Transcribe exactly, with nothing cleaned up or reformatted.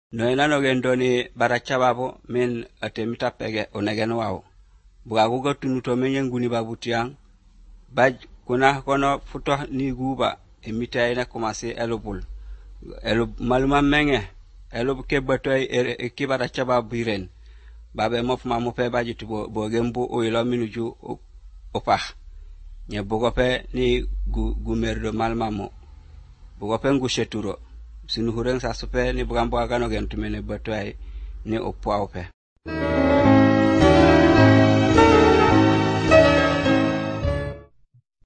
no inano gendo ni baracha babo min atemita pege onegen wao buga gugo tunuto menye nguni babu tiang baj kuna kono futo ni guba emita ina komase elobul elub maluma menge elub ke batoy e ki baracha babu iren babe mof ma mo pe baji tubo bo gembu o ilo minuju opah nye bugo pe ni gu, gumerdo malmamo bugo pe ngu sheturo sinu hureng sa supe ni bugambo agano gentumene batoy ni opwa ope